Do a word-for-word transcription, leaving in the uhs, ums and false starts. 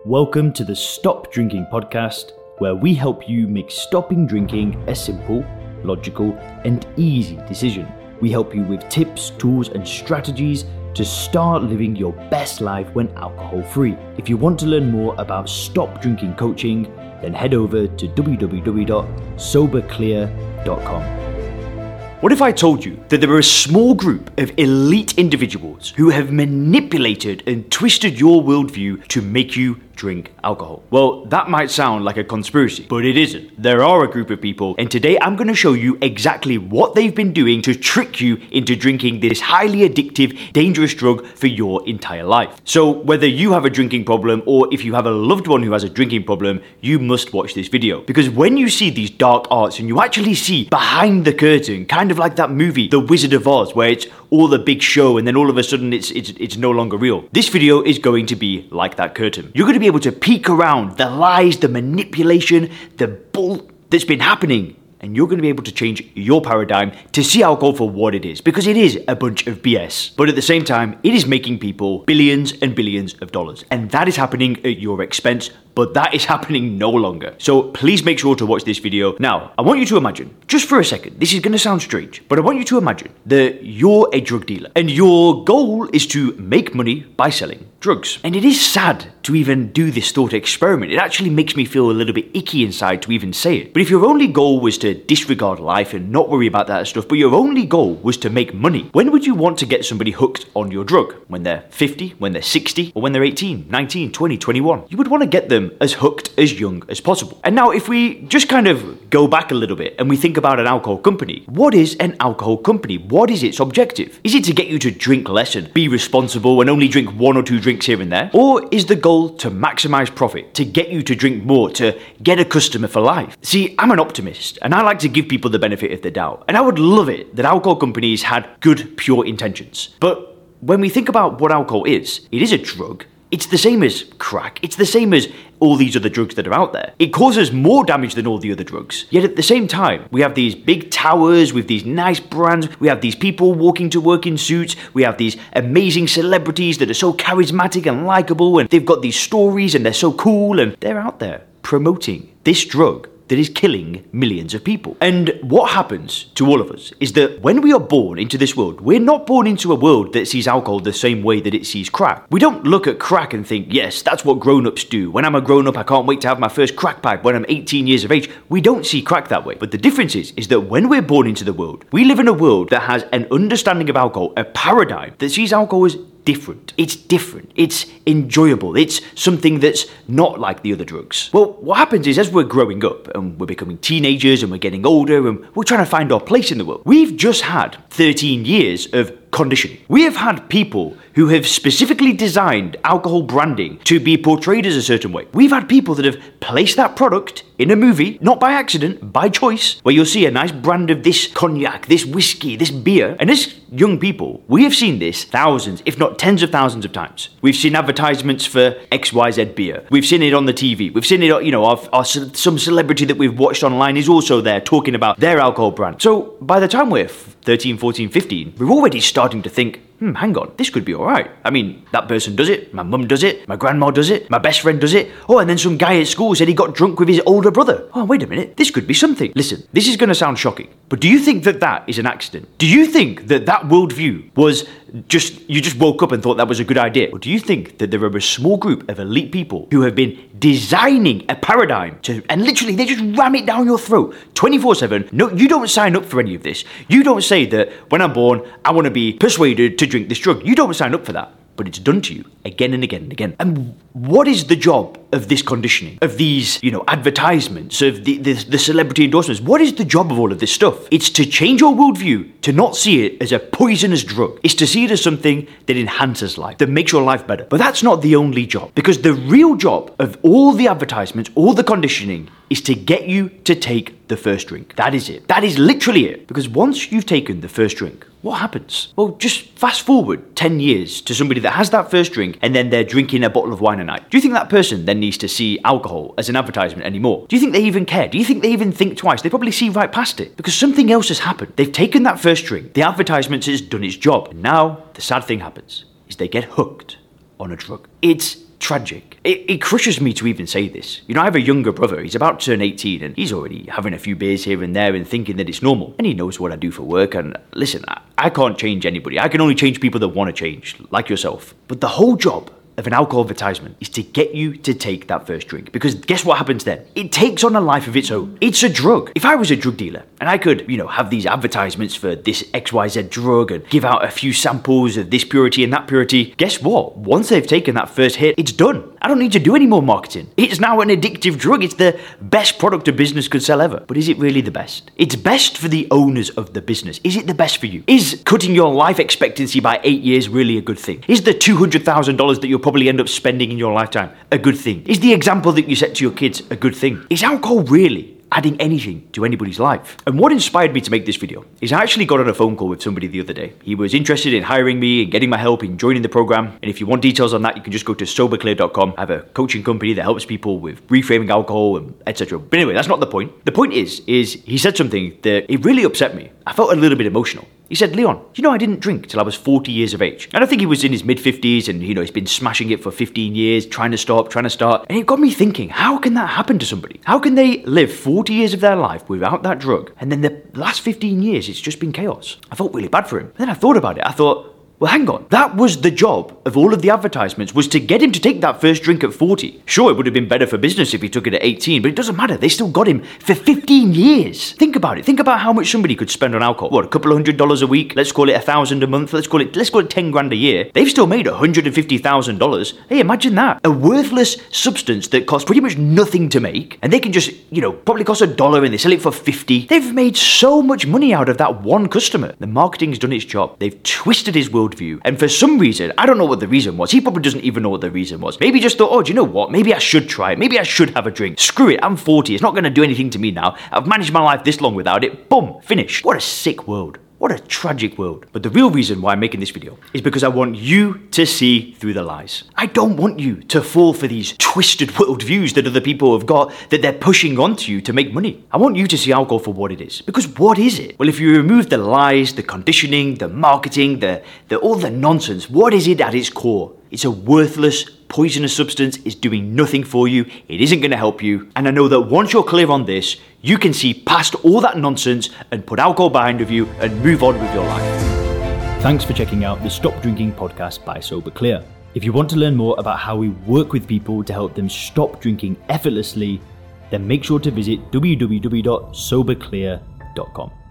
Welcome to the Stop Drinking Podcast, where we help you make stopping drinking a simple, logical, and easy decision. We help you with tips, tools, and strategies to start living your best life when alcohol-free. If you want to learn more about Stop Drinking coaching, then head over to w w w dot sober clear dot com. What if I told you that there are a small group of elite individuals who have manipulated and twisted your worldview to make you drink alcohol? Well, that might sound like a conspiracy, but it isn't. There are a group of people, and today I'm going to show you exactly what they've been doing to trick you into drinking this highly addictive, dangerous drug for your entire life. So whether you have a drinking problem or if you have a loved one who has a drinking problem, you must watch this video. Because when you see these dark arts and you actually see behind the curtain, kind of like that movie, The Wizard of Oz, where it's all the big show and then all of a sudden it's it's it's no longer real. This video is going to be like that curtain. You're going to be able to peek around the lies, the manipulation, the bull that's been happening, and you're going to be able to change your paradigm to see alcohol for what it is, because it is a bunch of B S. But at the same time, it is making people billions and billions of dollars, and that is happening at your expense. But that is happening no longer. So please make sure to watch this video. Now, I want you to imagine, just for a second, this is going to sound strange, but I want you to imagine that you're a drug dealer and your goal is to make money by selling drugs. And it is sad to even do this thought experiment. It actually makes me feel a little bit icky inside to even say it. But if your only goal was to disregard life and not worry about that stuff, but your only goal was to make money, when would you want to get somebody hooked on your drug? When they're fifty, when they're sixty, or when they're eighteen, nineteen, twenty, twenty-one? You would want to get them as hooked as young as possible. And now if we just kind of go back a little bit and we think about an alcohol company, what is an alcohol company? What is its objective? Is it to get you to drink less and be responsible and only drink one or two drinks here and there? Or is the goal to maximize profit, to get you to drink more, to get a customer for life? See, I'm an optimist and I like to give people the benefit of the doubt. And I would love it that alcohol companies had good, pure intentions. But when we think about what alcohol is, it is a drug. It's the same as crack. It's the same as all these other drugs that are out there. It causes more damage than all the other drugs. Yet at the same time, we have these big towers with these nice brands. We have these people walking to work in suits. We have these amazing celebrities that are so charismatic and likable, and they've got these stories and they're so cool, and they're out there promoting this drug that is killing millions of people. And what happens to all of us is that when we are born into this world, we're not born into a world that sees alcohol the same way that it sees crack. We don't look at crack and think, yes, that's what grown-ups do. When I'm a grown-up, I can't wait to have my first crack pipe when I'm eighteen years of age. We don't see crack that way. But the difference is, is that when we're born into the world, we live in a world that has an understanding of alcohol, a paradigm that sees alcohol as different. It's different. It's enjoyable. It's something that's not like the other drugs. Well, what happens is as we're growing up and we're becoming teenagers and we're getting older and we're trying to find our place in the world, we've just had thirteen years of conditioning. We have had people who have specifically designed alcohol branding to be portrayed as a certain way. We've had people that have placed that product in a movie, not by accident, by choice, where you'll see a nice brand of this cognac, this whiskey, this beer. And as young people, we have seen this thousands, if not tens of thousands of times. We've seen advertisements for X Y Z beer. We've seen it on the T V. We've seen it, you know, our, our, some celebrity that we've watched online is also there talking about their alcohol brand. So by the time we're thirteen, fourteen, fifteen, we're already starting to think, hmm, hang on, this could be all right. I mean, that person does it, my mum does it, my grandma does it, my best friend does it. Oh, and then some guy at school said he got drunk with his older brother. Oh, wait a minute, this could be something. Listen, this is going to sound shocking, but do you think that that is an accident? Do you think that that worldview was just, you just woke up and thought that was a good idea? Or do you think that there are a small group of elite people who have been designing a paradigm to, and literally they just ram it down your throat twenty-four seven? No, you don't sign up for any of this. You don't say that when I'm born, I want to be persuaded to drink this drug. You don't sign up for that. But it's done to you again and again and again. And what is the job of this conditioning, of these, you know, advertisements, of the, the, the celebrity endorsements? What is the job of all of this stuff? It's to change your worldview, to not see it as a poisonous drug. It's to see it as something that enhances life, that makes your life better. But that's not the only job, because the real job of all the advertisements, all the conditioning, is to get you to take the first drink. That is it. That is literally it. Because once you've taken the first drink, what happens? Well, just fast forward ten years to somebody that has that first drink and then they're drinking a bottle of wine a night. Do you think that person then needs to see alcohol as an advertisement anymore? Do you think they even care? Do you think they even think twice? They probably see right past it because something else has happened. They've taken that first drink. The advertisement has done its job. And now the sad thing happens is they get hooked on a drug. It's tragic. It, it crushes me to even say this. You know, I have a younger brother. He's about to turn eighteen and he's already having a few beers here and there and thinking that it's normal. And he knows what I do for work. And listen, I, I can't change anybody. I can only change people that want to change, like yourself. But the whole job of an alcohol advertisement is to get you to take that first drink. Because guess what happens then? It takes on a life of its own. It's a drug. If I was a drug dealer and I could, you know, have these advertisements for this X Y Z drug and give out a few samples of this purity and that purity, guess what? Once they've taken that first hit, it's done. I don't need to do any more marketing. It's now an addictive drug. It's the best product a business could sell ever. But is it really the best? It's best for the owners of the business. Is it the best for you? Is cutting your life expectancy by eight years really a good thing? Is the two hundred thousand dollars that you'll probably end up spending in your lifetime a good thing? Is the example that you set to your kids a good thing? Is alcohol really adding anything to anybody's life? And what inspired me to make this video is I actually got on a phone call with somebody the other day. He was interested in hiring me and getting my help in joining the program. And if you want details on that, you can just go to sober clear dot com. I have a coaching company that helps people with reframing alcohol and et cetera. But anyway, that's not the point. The point is, is he said something that it really upset me. I felt a little bit emotional. He said, Leon, you know, I didn't drink till I was forty years of age. And I think he was in his mid fifties and, you know, he's been smashing it for fifteen years, trying to stop, trying to start. And it got me thinking, how can that happen to somebody? How can they live forty years of their life without that drug? And then the last fifteen years, it's just been chaos. I felt really bad for him. And then I thought about it. I thought, well, hang on. That was the job of all of the advertisements, was to get him to take that first drink at forty. Sure, it would have been better for business if he took it at eighteen, but it doesn't matter. They still got him for fifteen years. Think about it. Think about how much somebody could spend on alcohol. What, a couple of hundred dollars a week? Let's call it a thousand a month. Let's call it, let's call it ten grand a year. They've still made one hundred fifty thousand dollars. Hey, imagine that. A worthless substance that costs pretty much nothing to make, and they can just, you know, probably cost a dollar and they sell it for fifty. They've made so much money out of that one customer. The marketing's done its job. They've twisted his worldview, and for some reason, I don't know what the reason was. He probably doesn't even know what the reason was. Maybe he just thought, oh, do you know what? Maybe I should try it. Maybe I should have a drink. Screw it. I'm forty. It's not going to do anything to me now. I've managed my life this long without it. Boom. Finished. What a sick world. What a tragic world. But the real reason why I'm making this video is because I want you to see through the lies. I don't want you to fall for these twisted worldviews that other people have got that they're pushing onto you to make money. I want you to see alcohol for what it is. Because what is it? Well, if you remove the lies, the conditioning, the marketing, the, the all the nonsense, what is it at its core? It's a worthless, poisonous substance. It's doing nothing for you. It isn't going to help you. And I know that once you're clear on this, you can see past all that nonsense and put alcohol behind of you and move on with your life. Thanks for checking out the Stop Drinking podcast by Sober Clear. If you want to learn more about how we work with people to help them stop drinking effortlessly, then make sure to visit w w w dot sober clear dot com.